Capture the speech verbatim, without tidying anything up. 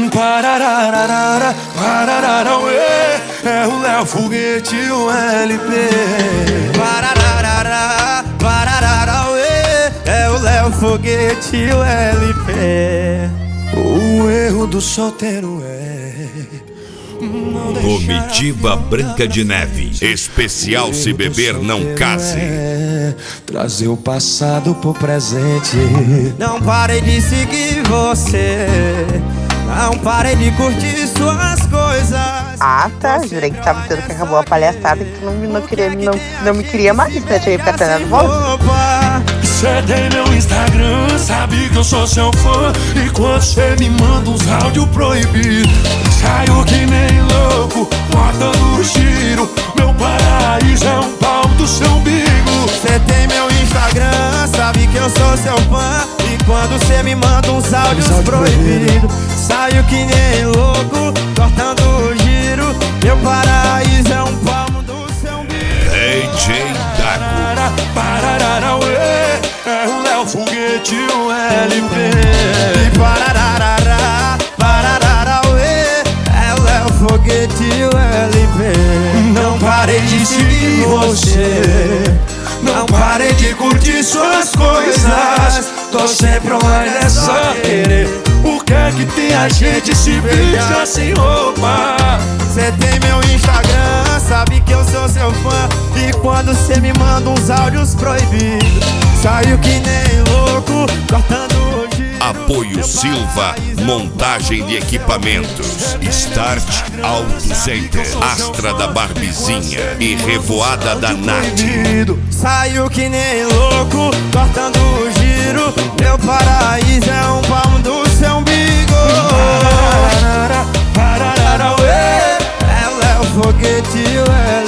Parararara, pararara, ué. É o Léo Foguete e o L P. Parararara, pararara, ué. É o Léo Foguete e o L P. O erro do solteiro é Comitiva Branca de Neve. Especial Se Beber Não Case. É trazer o passado pro presente. Não parei de seguir você. Não parei de curtir suas coisas. Ah, tá. Jurei que tava dizendo que acabou a palhaçada e que tu não, não, queria, não, não me queria mais, né? Tinha que ficar tendo voz. Cê tem meu Instagram, sabe que eu sou seu fã. E quando cê me manda uns áudios proibidos, saio que nem louco, botando giro. Meu paraíso é um pau do seu umbigo. Cê tem meu Instagram, sabe que eu sou seu fã. E quando cê me manda uns áudios proibidos, saio que nem louco, cortando o giro. Meu paraíso é um palmo do seu umbigo. D J Dago. Pararara, ué. É o Léo Foguete e o L P. E parararara, pararara, ué. É o Léo Foguete e o L P. Não parei de seguir você. Não parei de curtir suas coisas. Tô sempre online nessa querer. O que é que tem a gente se beija sem roupa? Cê tem meu Instagram, sabe que eu sou seu fã. E quando cê me manda uns áudios proibidos, saio que nem louco, cortando o giro. Apoio Silva, montagem de equipamentos. Start Auto Center, Astra da Barbizinha e Revoada da Nath. Saio que nem louco, cortando o giro. Meu paraíso é um palmo do seu umbigo. Pararara, pararara, ué. É o Léo Foguete e o L